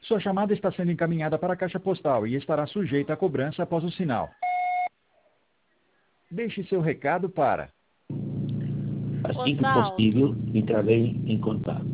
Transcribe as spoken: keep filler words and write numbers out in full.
Sua chamada está sendo encaminhada para a caixa postal e estará sujeita a cobrança após o sinal. Deixe seu recado para... Assim que Osvaldo. possível, entrarei em contato.